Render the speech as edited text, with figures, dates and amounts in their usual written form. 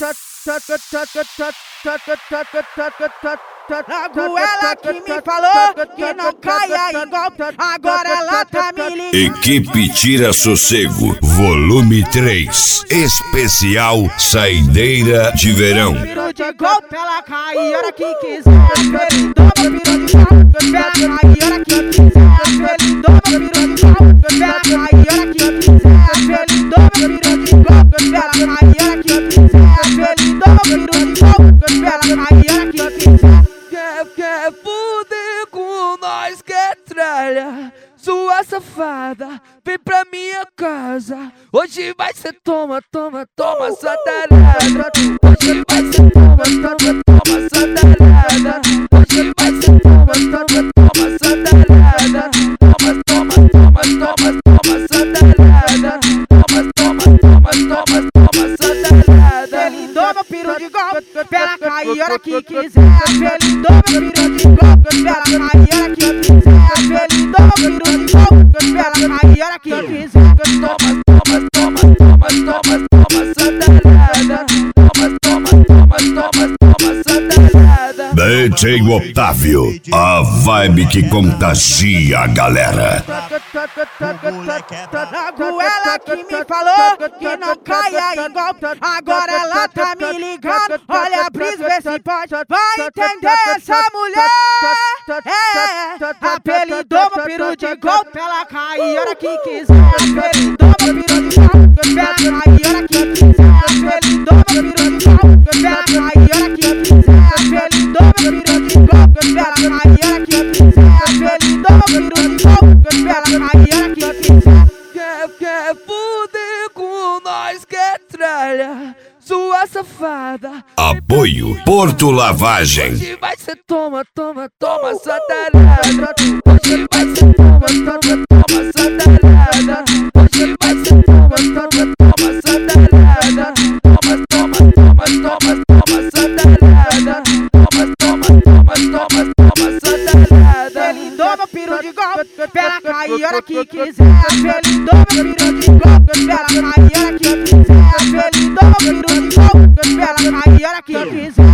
Logo ela que me falou que não caia em golpe, agora ela tá me ligando. Equipe Tira Sossego, volume 3, especial Saideira de Verão. Virou de golpe, ela cai a hora que quiser. Ele dobra, virou de golpe, ela cai a hora que quiser. Ele dobra, virou de golpe, ela cai a hora que quiser. Ele dobra, virou de golpe, ela cai a hora que quiser. Ele dobra, virou de golpe, ela cai a hora que quiser. Quer fuder com nós, quer tralha, sua safada, vem pra minha casa. Hoje vai ser toma, toma, toma, sua tarada. Hoje vai ser toma, toma, toma, sua tarada. Hoje vai ser toma, toma, toma, sua tarada. Toma, toma, toma, toma, toma, sua tarada. Toma, toma, toma, toma, toma, sua tarada. Ele dobra, pirou de golpe, ela cai a hora que quiser. Ele dobra, pirou de golpe, ela cai a hora que quiser. Ele dobra, pirou de golpe, ela cai a hora que quiser. Toma, toma, toma, toma, toma, toma, sua tarada. Toma, toma, toma, toma, toma, sua tarada. DJ Otávio, a vibe que contagia a galera. Logo ela que me falou que não caia em golpe, agora ela tá me ligando. Olha a brisa, vê se pode, vai entender essa mulher. Apelidou meu peru de golpe, ela cai a hora que quiser. Apelidou meu peru de golpe, ela cai a hora que quiser. Apelidou meu peru de golpe, ela cai a hora que quiser. Apelidou meu peru de golpe, ela cai a hora que quiser. Apelidou meu peru de golpe, ela cai a hora que quiser. Quer fuder com nós, quer tralha, sua safada. Apoio Porto Lavagem. Hoje vai ser toma, toma, toma, sua tarada. Hoje vai ser toma, toma, toma, sua tarada. Hoje vai ser toma, toma, toma, sua tarada. Toma, toma, toma, toma, toma, sua tarada. Toma, toma, toma, toma, toma, sua tarada. Ele dobra, pirou de golpe, ela cai a hora que quiser. Ele dobra, pirou de golpe, ela cai a hora que quiser. Ele dobra, pirou de golpe, ela cai a hora que quiser.